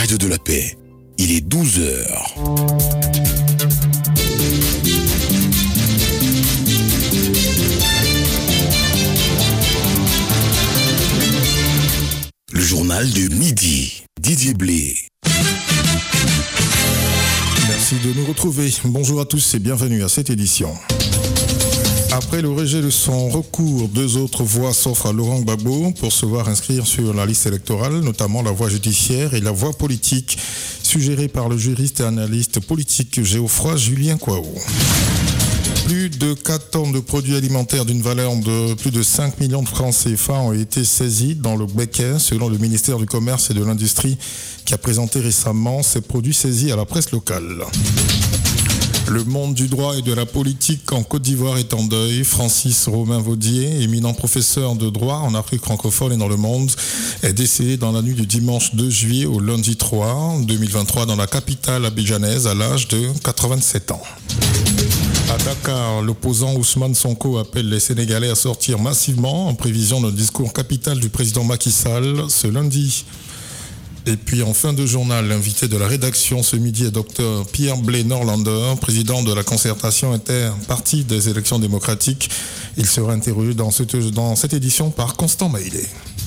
Radio de la Paix. Il est 12h. Le journal de midi. Didier Blé. Merci de nous retrouver. Bonjour à tous et bienvenue à cette édition. Après le rejet de son recours, 2 autres voies s'offrent à Laurent Gbagbo pour se voir inscrire sur la liste électorale, notamment la voie judiciaire et la voie politique, suggérée par le juriste et analyste politique Geoffroy Julien Kouao. Plus de 4 tonnes de produits alimentaires d'une valeur de plus de 5 millions de francs CFA ont été saisis dans le Béquet, selon le ministère du Commerce et de l'Industrie, qui a présenté récemment ces produits saisis à la presse locale. Le monde du droit et de la politique en Côte d'Ivoire est en deuil. Francis Romain Vaudier, éminent professeur de droit en Afrique francophone et dans le monde, est décédé dans la nuit du dimanche 2 juillet au lundi 3 2023 dans la capitale abidjanaise à l'âge de 87 ans. À Dakar, l'opposant Ousmane Sonko appelle les Sénégalais à sortir massivement en prévision d'un discours capital du président Macky Sall ce lundi. Et puis en fin de journal, l'invité de la rédaction ce midi est Dr Pierre Blé Norlander, président de la concertation interpartie des élections démocratiques. Il sera interrogé dans cette édition par Constant Maïlé.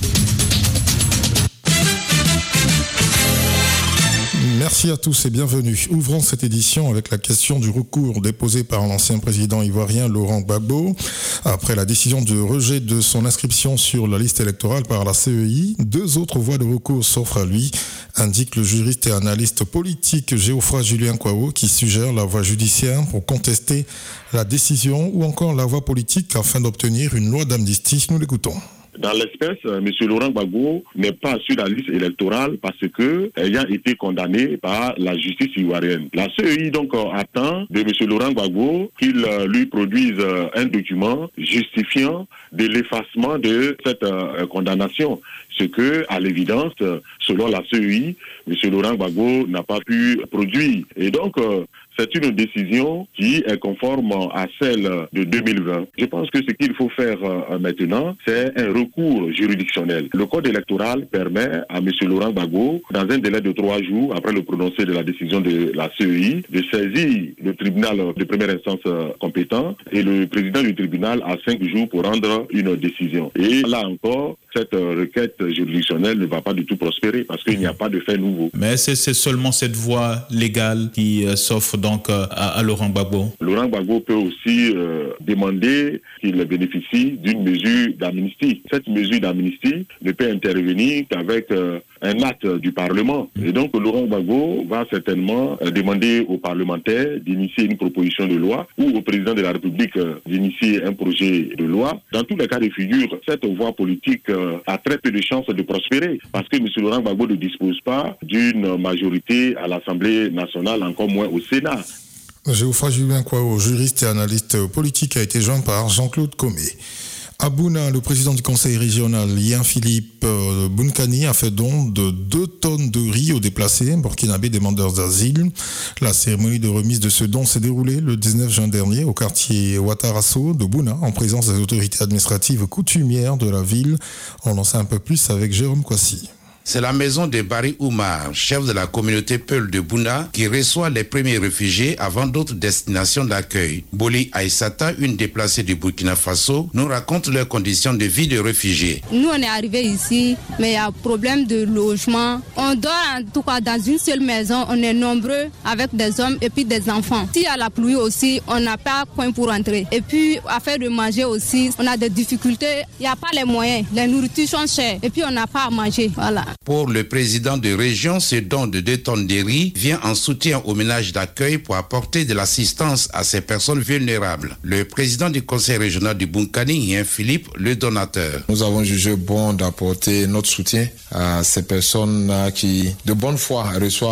Merci à tous et bienvenue. Ouvrons cette édition avec la question du recours déposé par l'ancien président ivoirien Laurent Gbagbo. Après la décision de rejet de son inscription sur la liste électorale par la CEI, 2 autres voies de recours s'offrent à lui, indique le juriste et analyste politique Geoffroy Julien Kouao, qui suggère la voie judiciaire pour contester la décision ou encore la voie politique afin d'obtenir une loi d'amnistie. Nous l'écoutons. Dans l'espèce, M. Laurent Gbagbo n'est pas sur la liste électorale parce que ayant été condamné par la justice ivoirienne. La CEI donc attend de M. Laurent Gbagbo qu'il lui produise un document justifiant de l'effacement de cette condamnation. Ce que, à l'évidence, selon la CEI, M. Laurent Gbagbo n'a pas pu produire. Et donc, c'est une décision qui est conforme à celle de 2020. Je pense que ce qu'il faut faire maintenant, c'est un recours juridictionnel. Le code électoral permet à M. Laurent Gbagbo, dans un délai de 3 jours après le prononcé de la décision de la CEI, de saisir le tribunal de première instance compétent et le président du tribunal a 5 jours pour rendre une décision. Et là encore, cette requête juridictionnelle ne va pas du tout prospérer parce qu'il n'y a pas de fait nouveau. Mais c'est seulement cette voie légale qui s'offre donc à Laurent Gbagbo. Laurent Gbagbo peut aussi demander qu'il bénéficie d'une mesure d'amnistie. Cette mesure d'amnistie ne peut intervenir qu'avec un acte du Parlement. Et donc Laurent Gbagbo va certainement demander aux parlementaires d'initier une proposition de loi ou au président de la République d'initier un projet de loi. Dans tous les cas de figure, cette voie politique a très peu de chances de prospérer parce que M. Laurent Gbagbo ne dispose pas d'une majorité à l'Assemblée nationale, encore moins au Sénat. Geoffroy Julien Kouao, juriste et analyste politique, a été joint par Jean-Claude Comé. À Bouna, le président du conseil régional, Yen Philippe Bounkani, a fait don de 2 tonnes de riz aux déplacés burkinabés demandeurs d'asile. La cérémonie de remise de ce don s'est déroulée le 19 juin dernier au quartier Ouattarasso de Bouna, en présence des autorités administratives coutumières de la ville. On en sait un peu plus avec Jérôme Kwasi. C'est la maison de Barry Oumar, chef de la communauté Peul de Bouna, qui reçoit les premiers réfugiés avant d'autres destinations d'accueil. Boli Aïssata, une déplacée du Burkina Faso, nous raconte leurs conditions de vie de réfugiés. Nous, on est arrivés ici, mais il y a problème de logement. On dort en tout cas dans une seule maison. On est nombreux avec des hommes et puis des enfants. S'il y a la pluie aussi, on n'a pas coin pour entrer. Et puis, affaire de manger aussi, on a des difficultés. Il n'y a pas les moyens. Les nourritures sont chères. Et puis, on n'a pas à manger. Voilà. Pour le président de région, ce don de 2 tonnes de riz vient en soutien aux ménages d'accueil pour apporter de l'assistance à ces personnes vulnérables. Le président du conseil régional du Bounkani, Yen Philippe, le donateur. Nous avons jugé bon d'apporter notre soutien à ces personnes qui, de bonne foi, reçoivent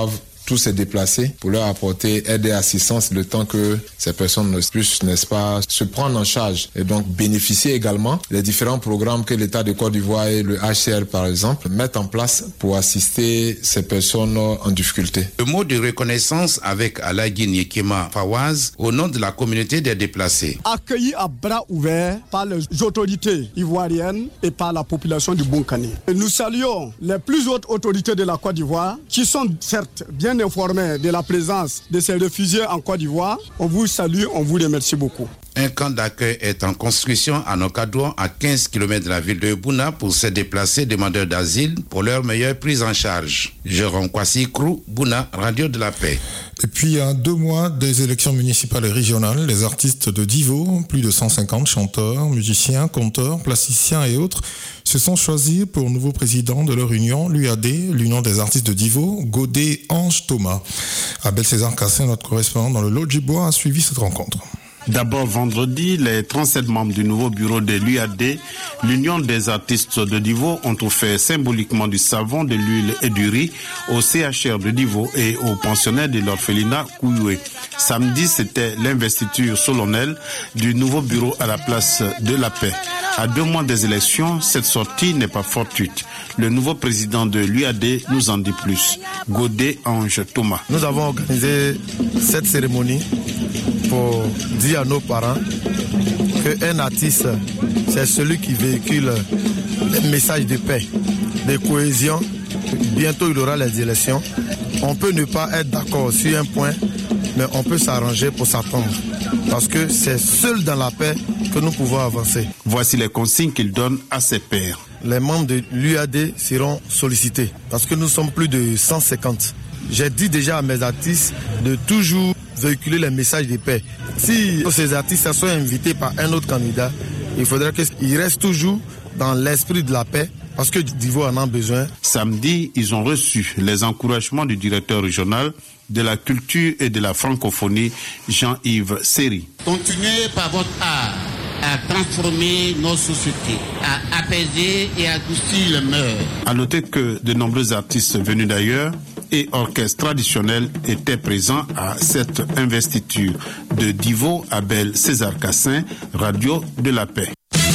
tous ces déplacés pour leur apporter aide et assistance le temps que ces personnes ne puissent, n'est-ce pas, se prendre en charge et donc bénéficier également des différents programmes que l'État de Côte d'Ivoire et le HCR par exemple mettent en place pour assister ces personnes en difficulté. Le mot de reconnaissance avec Alagui Nyekema Fawaz au nom de la communauté des déplacés. Accueillis à bras ouverts par les autorités ivoiriennes et par la population du Bonkani. Nous saluons les plus hautes autorités de la Côte d'Ivoire qui sont certes bien informées de la présence de ces réfugiés en Côte d'Ivoire. On vous salue, on vous remercie beaucoup. Un camp d'accueil est en construction à Nokadouan, à 15 km de la ville de Bouna, pour ces déplacés demandeurs d'asile pour leur meilleure prise en charge. Jérôme Kwasi Krou, Bouna, Radio de la Paix. Et puis, à 2 mois des élections municipales et régionales, les artistes de Divo, plus de 150 chanteurs, musiciens, conteurs, plasticiens et autres, se sont choisis pour nouveau président de leur union, l'UAD, l'Union des artistes de Divo, Godet Ange Thomas. Abel César Cassin, notre correspondant dans le Lodjibois, a suivi cette rencontre. D'abord vendredi, les 37 membres du nouveau bureau de l'UAD, l'Union des artistes de Divo, ont offert symboliquement du savon, de l'huile et du riz au CHR de Divo et aux pensionnaires de l'orphelinat Kouyoué. Samedi, c'était l'investiture solennelle du nouveau bureau à la place de la paix. À 2 mois des élections, cette sortie n'est pas fortuite. Le nouveau président de l'UAD nous en dit plus. Godet Ange Thomas. Nous avons organisé cette cérémonie pour dire à nos parents qu'un artiste, c'est celui qui véhicule les messages de paix, de cohésion. Bientôt, il y aura les élections. On peut ne pas être d'accord sur un point, mais on peut s'arranger pour s'attendre. Parce que c'est seul dans la paix que nous pouvons avancer. Voici les consignes qu'il donne à ses pairs. Les membres de l'UAD seront sollicités parce que nous sommes plus de 150. J'ai dit déjà à mes artistes de toujours véhiculer les messages de paix. Si ces artistes sont invités par un autre candidat, il faudrait qu'ils restent toujours dans l'esprit de la paix parce que Divo en a besoin. Samedi, ils ont reçu les encouragements du directeur régional de la culture et de la francophonie, Jean-Yves Seri. Continuez par votre art à transformer nos sociétés, à apaiser et adoucir les mœurs. À noter que de nombreux artistes venus d'ailleurs et orchestres traditionnels étaient présents à cette investiture. De Divo, Abel César Cassin, Radio de la Paix.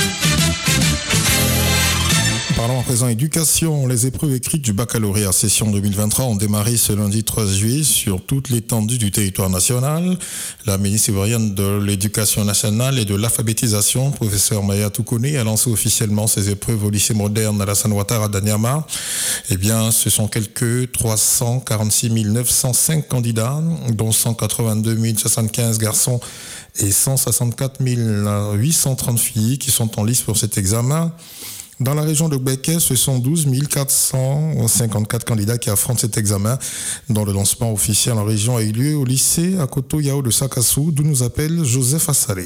Parlons à présent éducation. Les épreuves écrites du baccalauréat session 2023 ont démarré ce lundi 13 juillet sur toute l'étendue du territoire national. La ministre ivoirienne de l'Éducation nationale et de l'alphabétisation, professeur Maya Toukouné, a lancé officiellement ces épreuves au lycée moderne Alassane Ouattara d'Anyama. Eh bien, ce sont quelques 346 905 candidats, dont 182 075 garçons et 164 830 filles qui sont en liste pour cet examen. Dans la région de Gbeke, ce sont 12 454 candidats qui affrontent cet examen, dont le lancement officiel en région a eu lieu au lycée Akoto Yao de Sakassou, d'où nous appelle Joseph Assalé.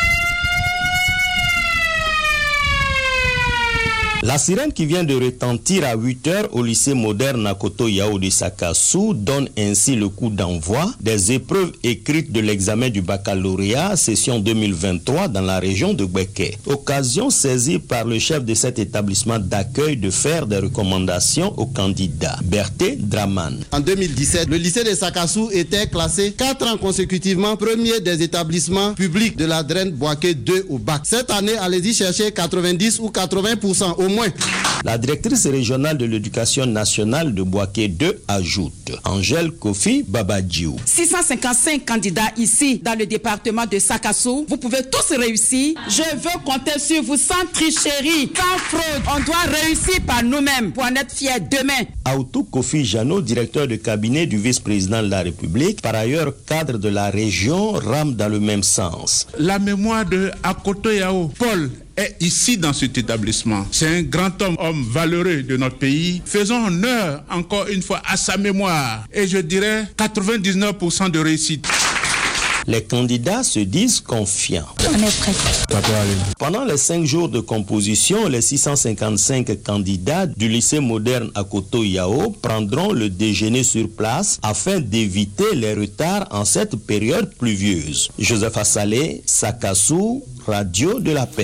La sirène qui vient de retentir à 8h au lycée moderne Akoto Yao de Sakassou donne ainsi le coup d'envoi des épreuves écrites de l'examen du baccalauréat session 2023 dans la région de Gbeke. Occasion saisie par le chef de cet établissement d'accueil de faire des recommandations aux candidats. Berthé Draman. En 2017, le lycée de Sakassou était classé 4 ans consécutivement premier des établissements publics de la Draine Boaké 2 au bac. Cette année, allez-y chercher 90 ou 80% au moins. La directrice régionale de l'éducation nationale de Boaké 2 ajoute Angèle Kofi Babadjiou. 655 candidats ici dans le département de Sakassou. Vous pouvez tous réussir. Je veux compter sur vous sans tricherie, sans fraude. On doit réussir par nous-mêmes pour en être fiers demain. Aoutou Kofi Jano, directeur de cabinet du vice-président de la République, par ailleurs cadre de la région, rame dans le même sens. La mémoire de Akoto Yao, Paul, est ici dans cet établissement. C'est un grand homme valeureux de notre pays. Faisons honneur encore une fois à sa mémoire. Et je dirais 99% de réussite. Les candidats se disent confiants. On est prêts. Pendant les 5 jours de composition, les 655 candidats du lycée moderne Akoto Yao prendront le déjeuner sur place afin d'éviter les retards en cette période pluvieuse. Joseph Assalé, Sakassou, Radio de la Paix.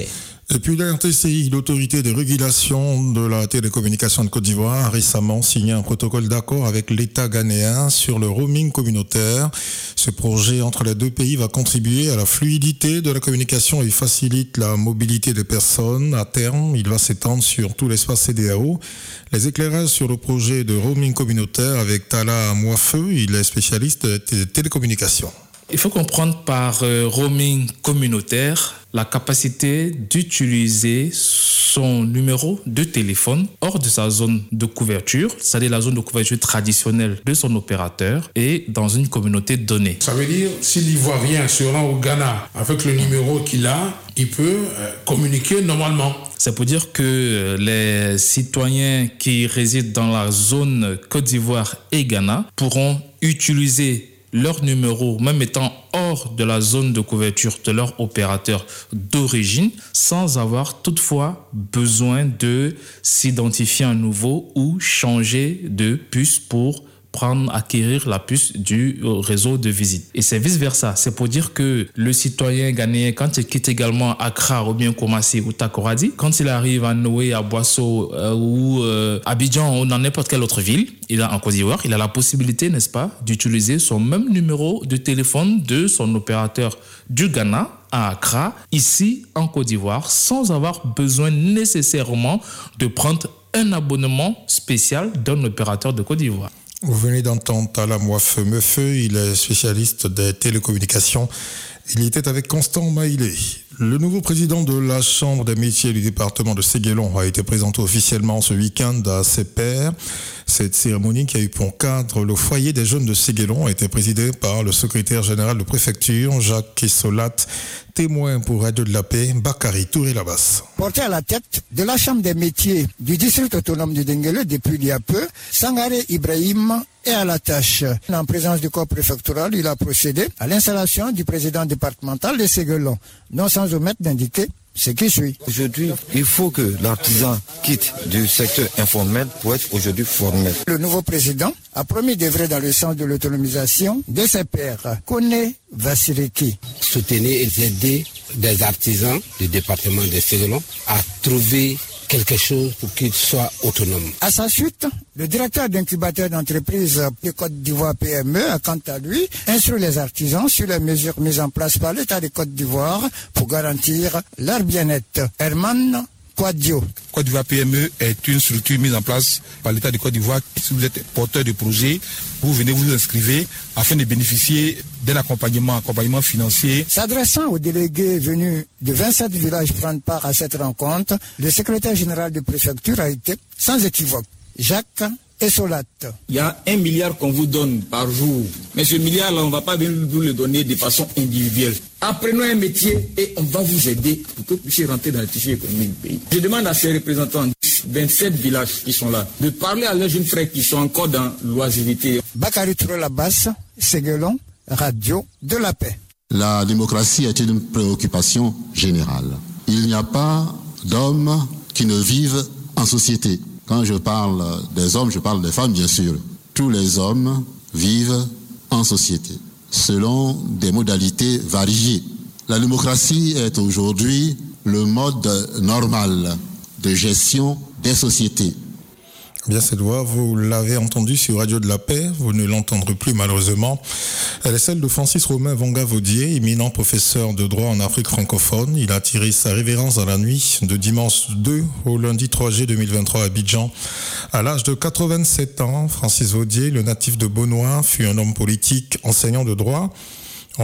Et puis la RTCI, l'autorité de régulation de la télécommunication de Côte d'Ivoire, a récemment signé un protocole d'accord avec l'État ghanéen sur le roaming communautaire. Ce projet entre les deux pays va contribuer à la fluidité de la communication et facilite la mobilité des personnes. À terme, il va s'étendre sur tout l'espace CEDEAO. Les éclairages sur le projet de roaming communautaire avec Tala Moifeu, il est spécialiste des télécommunications. Il faut comprendre par roaming communautaire la capacité d'utiliser son numéro de téléphone hors de sa zone de couverture, c'est-à-dire la zone de couverture traditionnelle de son opérateur et dans une communauté donnée. Ça veut dire, si l'Ivoirien se rend au Ghana avec le numéro qu'il a, il peut communiquer normalement. C'est pour dire que les citoyens qui résident dans la zone Côte d'Ivoire et Ghana pourront utiliser leur numéro, même étant hors de la zone de couverture de leur opérateur d'origine, sans avoir toutefois besoin de s'identifier à nouveau ou changer de puce pour acquérir la puce du réseau de visite. Et c'est vice-versa. C'est pour dire que le citoyen ghanéen, quand il quitte également Accra ou bien Kumasi ou Takoradi, quand il arrive à Noé, à Boasso ou Abidjan ou dans n'importe quelle autre ville, il a en Côte d'Ivoire, il a la possibilité, n'est-ce pas, d'utiliser son même numéro de téléphone de son opérateur du Ghana à Accra, ici en Côte d'Ivoire, sans avoir besoin nécessairement de prendre un abonnement spécial d'un opérateur de Côte d'Ivoire. Vous venez d'entendre Tala Moifeu, il est spécialiste des télécommunications. Il était avec Constant Maïlé. Le nouveau président de la Chambre des métiers du département de Séguélon a été présenté officiellement ce week-end à ses pairs. Cette cérémonie qui a eu pour cadre le foyer des jeunes de Séguélon a été présidée par le secrétaire général de préfecture, Jacques Kessolat, témoin pour Radio de la Paix, Bakary Touré-Labas. Porté à la tête de la Chambre des métiers du district autonome du Denguele depuis il y a peu, Sangaré Ibrahim est à la tâche. En présence du corps préfectoral, il a procédé à l'installation du président départemental de Séguélon, non sans omettre d'indiquer ce qui suit. Aujourd'hui, il faut que l'artisan quitte du secteur informel pour être aujourd'hui formel. Le nouveau président a promis d'œuvrer dans le sens de l'autonomisation de ses pairs. Kone Vassireki. Soutenir et aider des artisans du département de Séguélon à trouver quelque chose pour qu'ils soient autonomes. À sa suite, le directeur d'incubateur d'entreprise de Côte d'Ivoire PME a quant à lui instruit les artisans sur les mesures mises en place par l'État de Côte d'Ivoire pour garantir leur bien-être. Herman Quadio. Côte d'Ivoire PME est une structure mise en place par l'État de Côte d'Ivoire. Si vous êtes porteur de projet, vous venez vous inscrivez afin de bénéficier d'un accompagnement financier. S'adressant aux délégués venus de 27 villages prendre part à cette rencontre, le secrétaire général de préfecture a été sans équivoque. Jacques Essolat. Il y a 1 milliard qu'on vous donne par jour. Mais ce milliard-là, on ne va pas venir vous le donner de façon individuelle. Apprenons un métier et on va vous aider pour que vous puissiez rentrer dans le tissu économique du pays. Je demande à ces représentants, 27 villages qui sont là, de parler à leurs jeunes frères qui sont encore dans l'oisiveté. Bakary Touré-Labas, Séguélon, Radio de la Paix. La démocratie est une préoccupation générale. Il n'y a pas d'hommes qui ne vivent en société. Quand je parle des hommes, je parle des femmes, bien sûr. Tous les hommes vivent en société, selon des modalités variées. La démocratie est aujourd'hui le mode normal de gestion des sociétés. Bien, cette voix, vous l'avez entendue sur Radio de la Paix, vous ne l'entendrez plus malheureusement. Elle est celle de Francis Romain Vanga-Vaudier, éminent professeur de droit en Afrique francophone. Il a tiré sa révérence dans la nuit de dimanche 2 au lundi 3 juillet 2023 à Abidjan. À l'âge de 87 ans, Francis Vaudier, le natif de Beaunois, fut un homme politique, enseignant de droit. En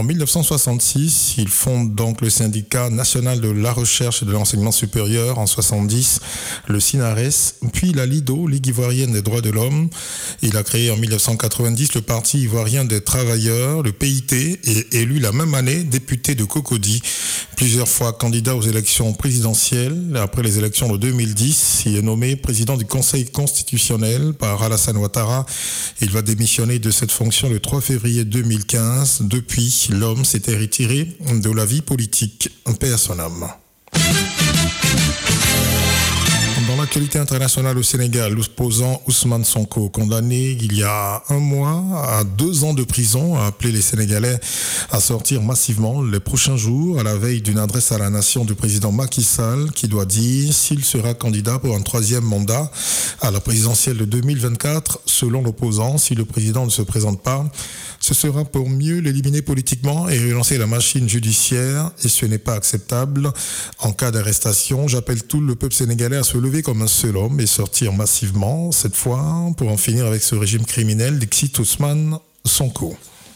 1966, il fonde donc le syndicat national de la recherche et de l'enseignement supérieur. En 70, le SINARES, puis la LIDO, Ligue ivoirienne des droits de l'homme. Il a créé en 1990 le Parti ivoirien des travailleurs, le PIT, et élu la même année député de Cocody. Plusieurs fois candidat aux élections présidentielles. Après les élections de 2010, il est nommé président du Conseil constitutionnel par Alassane Ouattara. Il va démissionner de cette fonction le 3 février 2015. Depuis, l'homme s'était retiré de la vie politique. Paix à son âme. Dans l'actualité internationale au Sénégal, l'opposant Ousmane Sonko, condamné il y a un mois à 2 ans de prison, a appelé les Sénégalais à sortir massivement les prochains jours à la veille d'une adresse à la nation du président Macky Sall qui doit dire s'il sera candidat pour un 3e mandat à la présidentielle de 2024. Selon l'opposant, si le président ne se présente pas, ce sera pour mieux l'éliminer politiquement et relancer la machine judiciaire, et ce n'est pas acceptable. En cas d'arrestation, j'appelle tout le peuple sénégalais à se lever comme un seul homme et sortir massivement, cette fois, pour en finir avec ce régime criminel, dixit Ousmane Sonko.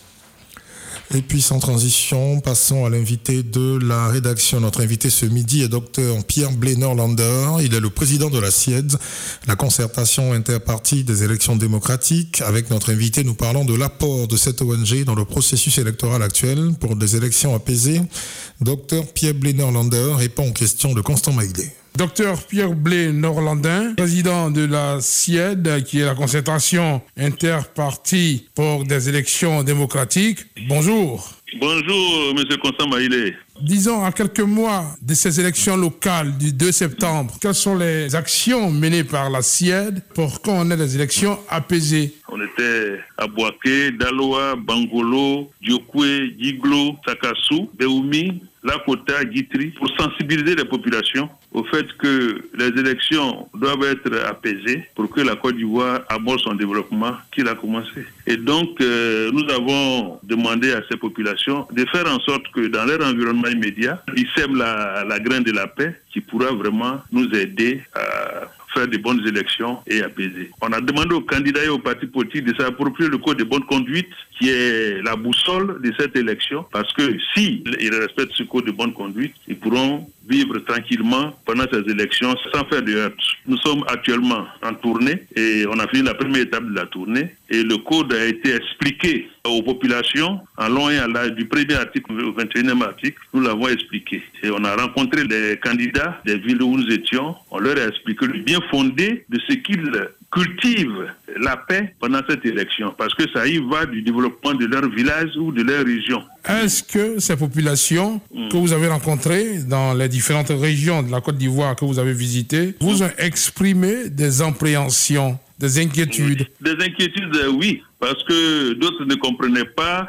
Et puis sans transition, passons à l'invité de la rédaction. Notre invité ce midi est Dr Pierre Blé Norlander. Il est le président de la CIED, la concertation interpartie des élections démocratiques. Avec notre invité, nous parlons de l'apport de cette ONG dans le processus électoral actuel pour des élections apaisées. Dr Pierre Blé Norlander répond aux questions de Constant Maïlé. Docteur Pierre Blé Norlandin, président de la CIED, qui est la concertation interpartie pour des élections démocratiques. Bonjour. Bonjour, M. Constant Maïlé. Disons, à quelques mois de ces élections locales du 2 septembre, quelles sont les actions menées par la CIED pour qu'on ait des élections apaisées? On était à Boaké, Daloa, Bangolo, Diokwe, Giglo, Sakassou, Beoumi, Lakota, Guitry, pour sensibiliser les populations au fait que les élections doivent être apaisées pour que la Côte d'Ivoire aborde son développement qu'il a commencé. Et donc, nous avons demandé à ces populations de faire en sorte que dans leur environnement immédiat, ils sèment la graine de la paix qui pourra vraiment nous aider à faire de bonnes élections et apaiser. On a demandé aux candidats et aux partis politiques de s'approprier le code de bonne conduite qui est la boussole de cette élection, parce que si ils respectent ce code de bonne conduite, ils pourront vivre tranquillement pendant ces élections sans faire de heurts. Nous sommes actuellement en tournée et on a fini la première étape de la tournée et le code a été expliqué aux populations en long et en large du premier article au 21e article. Nous l'avons expliqué et on a rencontré les candidats des villes où nous étions. On leur a expliqué le bien fondé de ce qu'ils cultivent la paix pendant cette élection, parce que ça y va du développement de leur village ou de leur région. Est-ce que ces populations que vous avez rencontrées dans les différentes régions de la Côte d'Ivoire que vous avez visitées vous ont exprimé des appréhensions, des inquiétudes? Des inquiétudes, oui, parce que d'autres ne comprenaient pas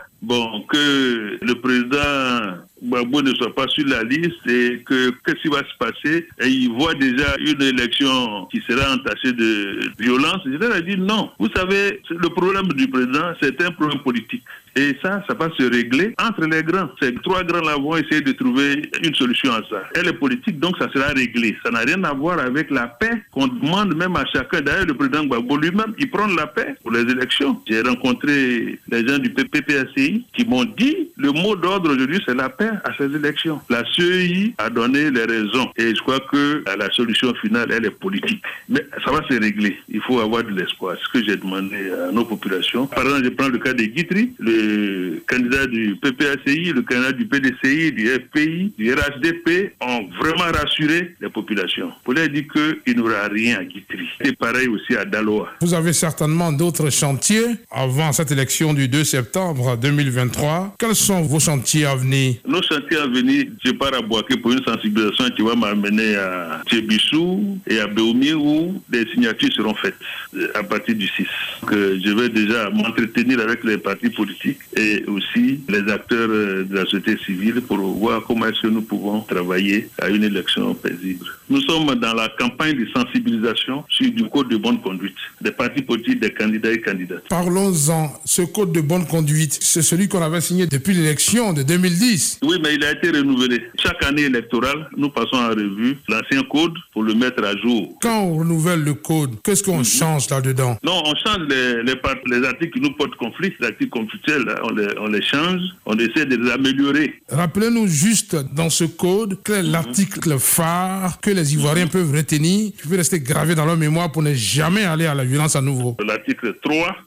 que le président Gbagbo ne soit pas sur la liste et que qu'est-ce qui va se passer. Et ils voient déjà une élection qui sera entachée de violence. Je leur ai dit non. Vous savez, le problème du président, c'est un problème politique. Et ça va se régler entre les grands. Ces 3 grands-là vont essayer de trouver une solution à ça. Elle est politique, donc ça sera réglé. Ça n'a rien à voir avec la paix qu'on demande même à chacun. D'ailleurs, le président Gbagbo lui-même, il prend la paix pour les élections. J'ai rencontré les gens du PPACI qui m'ont dit le mot d'ordre aujourd'hui, c'est la paix à ces élections. La CEI a donné les raisons et je crois que la solution finale, elle est politique. Mais ça va se régler. Il faut avoir de l'espoir. Ce que j'ai demandé à nos populations. Par exemple, je prends le cas de Guitry, le candidat du PPACI, le candidat du PDCI, du FPI, du RHDP ont vraiment rassuré les populations. Pour leur dire qu'il n'y aura rien à Guitry. Et pareil aussi à Daloa. Vous avez certainement d'autres chantiers avant cette élection du 2 septembre 2023. Quels sont vos chantiers à venir? Nos chantiers à venir, je pars à Boaké pour une sensibilisation qui va m'amener à Tchébissou et à Beoumi où des signatures seront faites à partir du 6. Je vais déjà m'entretenir avec les partis politiques et aussi les acteurs de la société civile pour voir comment est-ce que nous pouvons travailler à une élection paisible. Nous sommes dans la campagne de sensibilisation sur du code de bonne conduite des partis politiques, des candidats et candidates. Parlons-en. Ce code de bonne conduite, c'est celui qu'on avait signé depuis l'élection de 2010. Oui, mais il a été renouvelé. Chaque année électorale, nous passons en revue l'ancien code pour le mettre à jour. Quand on renouvelle le code, qu'est-ce qu'on change là-dedans? Non, on change les articles qui nous portent conflit, les articles conflictuels, on les change, on essaie de les améliorer. Rappelez-nous juste dans ce code quel est l'article phare que les Ivoiriens peuvent retenir, qui peut rester gravé dans leur mémoire pour ne jamais aller à la violence à nouveau. L'article 3 qui dit que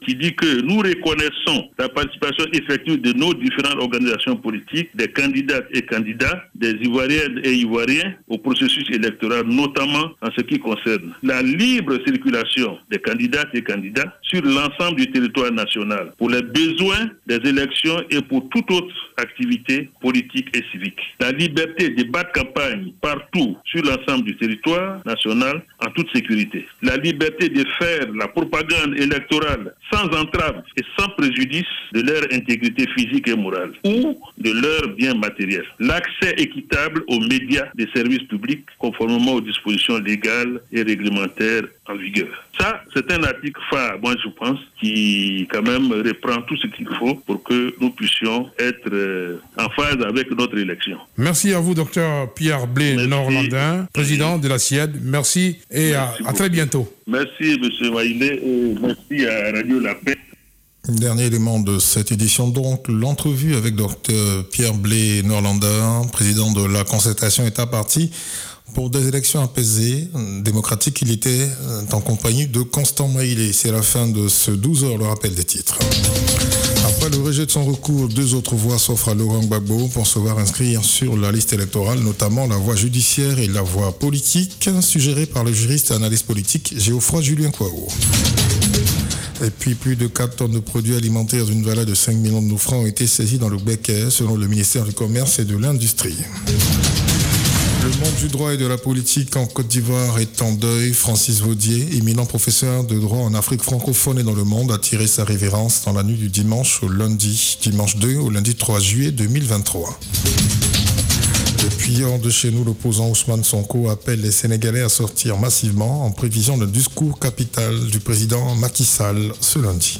que nous reconnaissons la participation effective de nos différentes organisations politiques, des candidates et candidats, des Ivoiriennes et Ivoiriens au processus électoral, notamment en ce qui concerne la libre circulation des candidates et candidats sur l'ensemble du territoire national pour les besoins des élections et pour toute autre activité politique et civique. La liberté de battre campagne partout sur l'ensemble du territoire national en toute sécurité. La liberté de faire la propagande électorale sans entrave et sans préjudice de leur intégrité physique et morale ou de leurs biens matériels. L'accès équitable aux médias des services publics conformément aux dispositions légales et réglementaires en vigueur. Ça, c'est un article phare, moi je pense, qui quand même reprend tout ce qu'il faut pour que nous puissions être en phase avec notre élection. Merci à vous, Dr Pierre Blé Norlandin, président de la CIED. Merci et à très bientôt. Merci, M. Maïlé, et merci à Radio La Paix. Dernier élément de cette édition, donc, l'entrevue avec Dr Pierre Blé Norlandin, président de la concertation État parti pour des élections apaisées, démocratiques. Il était en compagnie de Constant Maïlé. C'est la fin de ce 12h, le rappel des titres. Après le rejet de son recours, 2 autres voies s'offrent à Laurent Gbagbo pour se voir inscrire sur la liste électorale, notamment la voie judiciaire et la voie politique, suggérée par le juriste et analyste politique Géoffroy Julien Kouao. Et puis, plus de 4 tonnes de produits alimentaires d'une valeur de 5 millions de francs ont été saisis dans le Béquet, selon le ministère du Commerce et de l'Industrie. Le monde du droit et de la politique en Côte d'Ivoire est en deuil. Francis Vaudier, éminent professeur de droit en Afrique francophone et dans le monde, a tiré sa révérence dans la nuit du dimanche 2 au lundi 3 juillet 2023. Depuis hors de chez nous, l'opposant Ousmane Sonko appelle les Sénégalais à sortir massivement en prévision d'un discours capital du président Macky Sall ce lundi.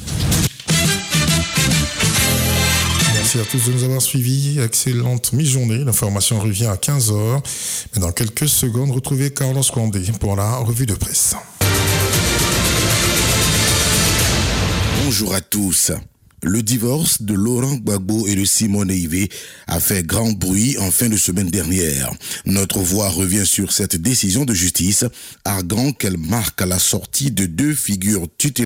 Merci à tous de nous avoir suivis. Excellente mi-journée. L'information revient à 15h. Mais dans quelques secondes, retrouvez Carlos Condé pour la revue de presse. Bonjour à tous. Le divorce de Laurent Gbagbo et de Simone Veil a fait grand bruit en fin de semaine dernière. Notre voix revient sur cette décision de justice, arguant qu'elle marque la sortie de 2 figures tutélaires